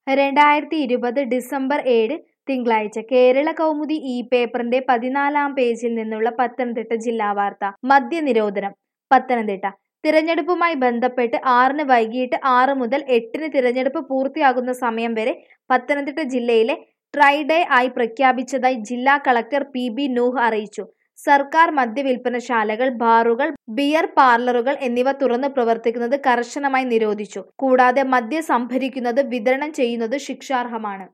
2020 December 7 തിങ്കളാഴ്ച കേരള കൗമുദി ഈ പേപ്പറിന്റെ 14-ാം പേജിൽ നിന്നുള്ള പത്തനംതിട്ട ജില്ലാ വാർത്ത. മദ്യനിരോധനം. പത്തനംതിട്ട തിരഞ്ഞെടുപ്പുമായി ബന്ധപ്പെട്ട് 6-ന് വൈകിട്ട് 6 മുതൽ 8-ന് തിരഞ്ഞെടുപ്പ് പൂർത്തിയാകുന്ന സമയം വരെ പത്തനംതിട്ട ജില്ലയിലെ ട്രൈ ഡേ ആയി പ്രഖ്യാപിച്ചതായി ജില്ലാ കളക്ടർ PB നൂഹ് അറിയിച്ചു. സർക്കാർ മദ്യവിൽപ്പനശാലകൾ, ബാറുകൾ, ബിയർ പാർലറുകൾ എന്നിവ തുറന്നു പ്രവർത്തിക്കുന്നത് കർശനമായി നിരോധിച്ചു. കൂടാതെ മദ്യം സംഭരിക്കുന്നതും വിതരണം ചെയ്യുന്നതും ശിക്ഷാർഹമാണ്.